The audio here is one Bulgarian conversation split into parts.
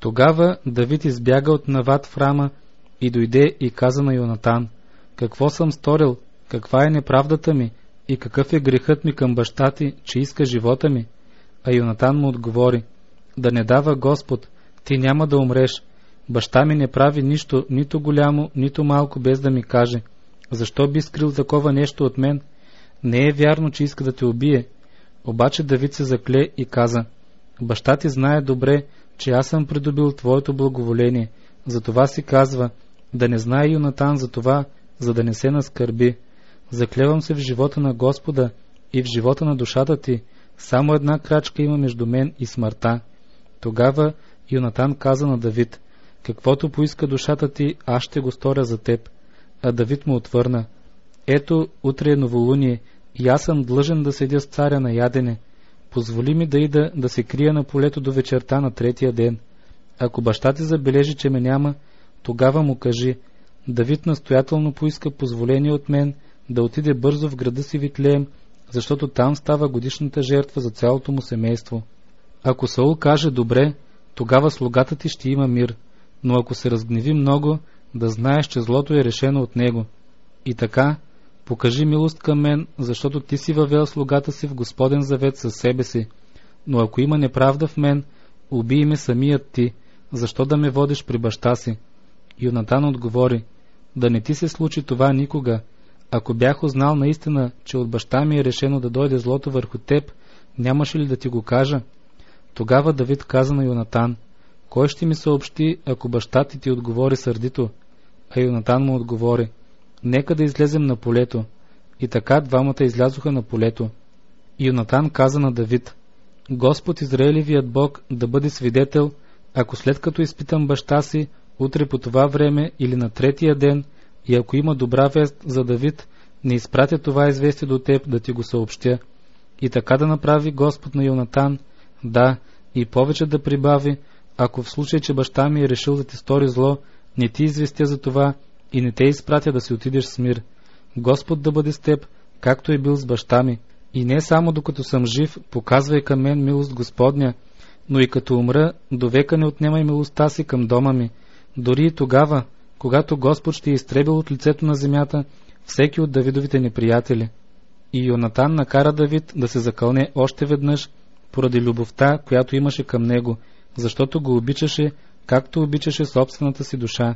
Тогава Давид избяга от Нават в Рама и дойде и каза на Йонатан: какво съм сторил, каква е неправдата ми и какъв е грехът ми към баща ти, че иска живота ми? А Йонатан му отговори: да не дава Господ, ти няма да умреш. Баща ми не прави нищо, нито голямо, нито малко, без да ми каже. Защо би скрил такова нещо от мен? Не е вярно, че иска да те убие. Обаче Давид се закле и каза: баща ти знае добре, че аз съм придобил твоето благоволение. Затова си казва: да не знае Йонатан за това, за да не се наскърби. Заклевам се в живота на Господа и в живота на душата ти, само една крачка има между мен и смъртта. Тогава Йонатан каза на Давид: каквото поиска душата ти, аз ще го сторя за теб. А Давид му отвърна: ето, утре е новолуние и аз съм длъжен да седя с царя на ядене. Позволи ми да ида да се крия на полето до вечерта на третия ден. Ако баща ти забележи, че ме няма, тогава му кажи: Давид настоятелно поиска позволение от мен да отиде бързо в града си Витлеем, защото там става годишната жертва за цялото му семейство. Ако Саул каже добре, тогава слугата ти ще има мир, но ако се разгневи много, да знаеш, че злото е решено от него. И така, покажи милост към мен, защото ти си въвел слугата си в Господен завет със себе си. Но ако има неправда в мен, убий ме самият ти, защо да ме водиш при баща си? Йонатан отговори: да не ти се случи това никога. Ако бях узнал наистина, че от баща ми е решено да дойде злото върху теб, нямаше ли да ти го кажа? Тогава Давид каза на Йонатан: кой ще ми съобщи, ако баща ти отговори сърдито? А Йонатан му отговори: нека да излезем на полето. И така двамата излязоха на полето. И Йонатан каза на Давид: Господ Израилевият Бог да бъде свидетел, ако след като изпитам баща си, утре по това време или на третия ден, и ако има добра вест за Давид, не изпратя това известие до теб да ти го съобщя. И така да направи Господ на Йонатан, да, и повече да прибави, ако в случай, че баща ми е решил да ти стори зло, не ти известя за това и не те изпратя да си отидеш с мир. Господ да бъде с теб, както е бил с баща ми. И не само докато съм жив, показвай към мен милост Господня, но и като умра, довека не отнемай милостта си към дома ми. Дори и тогава, когато Господ ще изтребил от лицето на земята всеки от Давидовите неприятели. И Йонатан накара Давид да се закълне още веднъж, поради любовта, която имаше към него, защото го обичаше, както обичаше собствената си душа.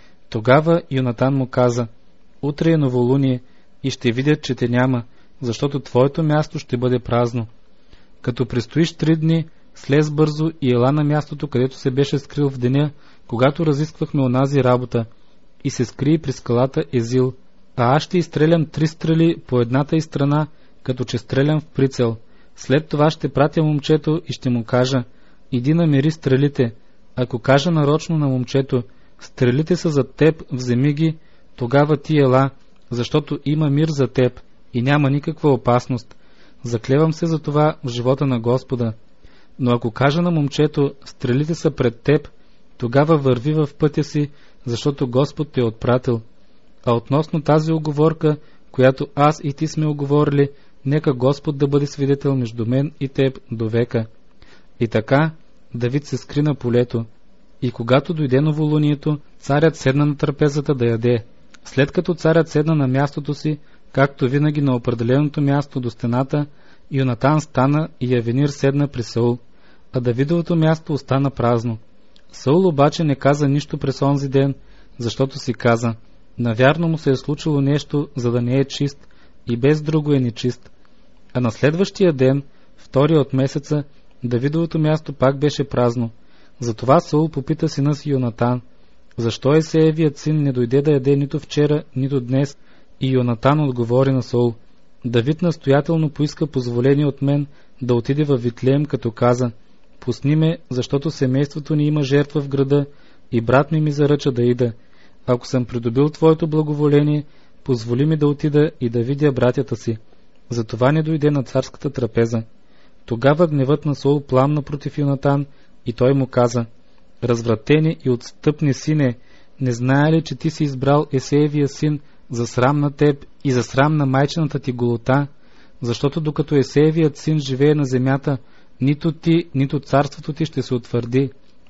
Тогава Йонатан му каза: утре е новолуние и ще видят, че те няма, защото твоето място ще бъде празно. Като престоиш 3 дни, слез бързо и ела на мястото, където се беше скрил в деня, когато разисквахме онази работа, и се скри при скалата Езил. А аз ще изстрелям 3 стрели по едната и страна, като че стрелям в прицел. След това ще пратя момчето и ще му кажа: иди намери стрелите. Ако кажа нарочно на момчето: стрелите са за теб, вземи ги, тогава ти ела, защото има мир за теб и няма никаква опасност. Заклевам се за това в живота на Господа. Но ако кажа на момчето: стрелите са пред теб, тогава върви в пътя си, защото Господ те е отпратил. А относно тази уговорка, която аз и ти сме уговорили, нека Господ да бъде свидетел между мен и теб до века. И така Давид се скри на полето. И когато дойде новолунието, царят седна на трапезата да яде. След като царят седна на мястото си, както винаги на определеното място до стената, Йонатан стана и Авенир седна при Саул, а Давидовото място остана празно. Саул обаче не каза нищо през онзи ден, защото си каза: навярно му се е случило нещо, за да не е чист, и без друго е нечист. А на следващия ден, втория от месеца, Давидовото място пак беше празно. Затова Саул попита сина си Йонатан: защо Есеевият син не дойде да яде нито вчера, нито днес? И Йонатан отговори на Саул: Давид настоятелно поиска позволение от мен да отиде във Витлеем, като каза: пусни ме, защото семейството ни има жертва в града и брат ми заръча да ида. Ако съм придобил твоето благоволение, позволи ми да отида и да видя братята си. Затова не дойде на царската трапеза. Тогава гневът на Саул пламна против Йонатан и той му каза: развратени и отстъпни сине, не знае ли, че ти си избрал Есеевия син за срам на теб и за срам на майчината ти голота? Защото докато Есеевият син живее на земята, нито ти, нито царството ти ще се утвърди.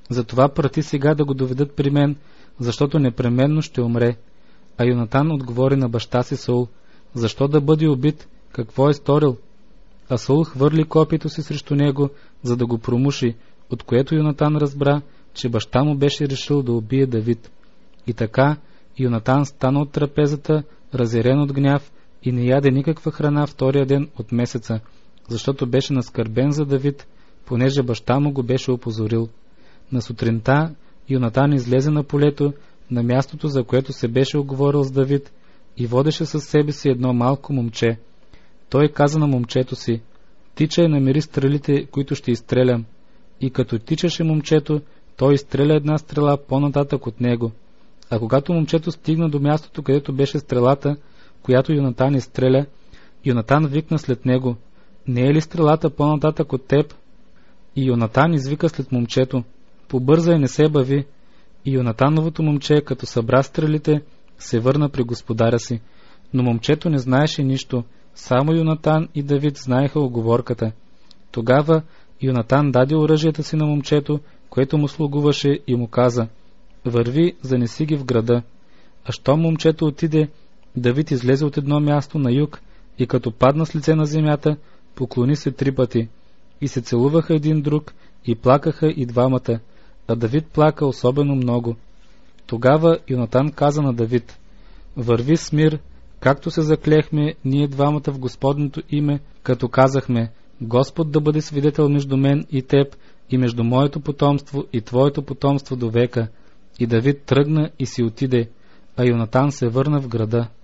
Затова прати сега да го доведат при мен, защото непременно ще умре. А Йонатан отговори на баща си Саул: защо да бъде убит? Какво е сторил? А Саул хвърли копието си срещу него, за да го промуши, от което Йонатан разбра, че баща му беше решил да убие Давид. И така Йонатан стана от трапезата, разярен от гняв, и не яде никаква храна втория ден от месеца, защото беше наскърбен за Давид, понеже баща му го беше опозорил. На сутринта Йонатан излезе на полето, на мястото, за което се беше оговорил с Давид, и водеше със себе си едно малко момче. Той каза на момчето си: тичай, намери стрелите, които ще изстрелям. И като тичаше момчето, той изстреля една стрела по-нататък от него. А когато момчето стигна до мястото, където беше стрелата, която Йонатан изстреля, Йонатан викна след него: не е ли стрелата по-нататък от теб? И Йонатан извика след момчето: побързай, не се бави. И Йонатановото момче, като събра стрелите, се върна при господаря си. Но момчето не знаеше нищо, само Йонатан и Давид знаеха уговорката. Тогава Йонатан даде оръжията си на момчето, което му слугуваше, и му каза: върви, занеси ги в града. А щом момчето отиде, Давид излезе от едно място на юг и като падна с лице на земята, поклони се 3 пъти. И се целуваха един друг и плакаха и двамата, а Давид плака особено много. Тогава Йонатан каза на Давид: върви с мир, както се заклехме ние двамата в Господното име, като казахме: Господ да бъде свидетел между мен и теб, и между моето потомство и твоето потомство до века. И Давид тръгна и си отиде, а Йонатан се върна в града.